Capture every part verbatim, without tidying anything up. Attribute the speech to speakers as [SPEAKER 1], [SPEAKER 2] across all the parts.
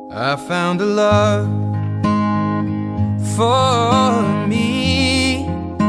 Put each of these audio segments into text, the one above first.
[SPEAKER 1] I found a love for me.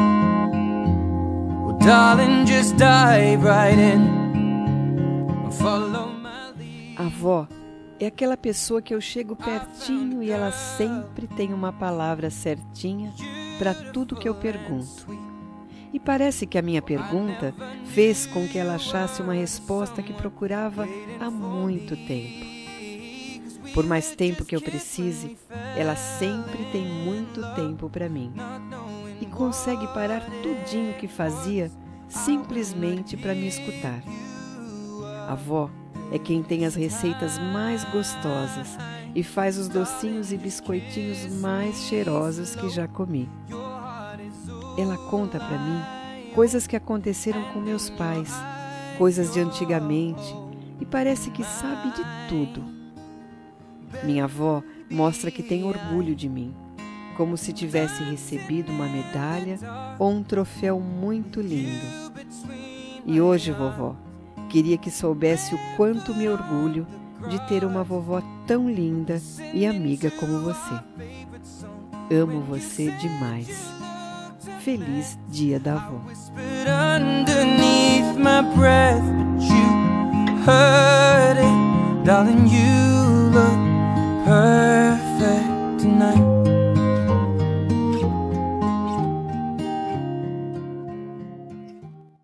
[SPEAKER 1] Well, darling, just dive right in. Follow my lead.
[SPEAKER 2] A avó é aquela pessoa que eu chego pertinho e ela sempre tem uma palavra certinha para tudo que eu pergunto. E parece que a minha pergunta fez com que ela achasse uma resposta que procurava há muito tempo. Por mais tempo que eu precise, ela sempre tem muito tempo para mim. E consegue parar tudinho que fazia simplesmente para me escutar. A avó é quem tem as receitas mais gostosas e faz os docinhos e biscoitinhos mais cheirosos que já comi. Ela conta para mim coisas que aconteceram com meus pais, coisas de antigamente, e parece que sabe de tudo. Minha avó mostra que tem orgulho de mim, como se tivesse recebido uma medalha ou um troféu muito lindo. E hoje, vovó, queria que soubesse o quanto me orgulho de ter uma vovó tão linda e amiga como você. Amo você demais. Feliz Dia da Avó.
[SPEAKER 1] Underneath my breath, but you heard it, darling. You look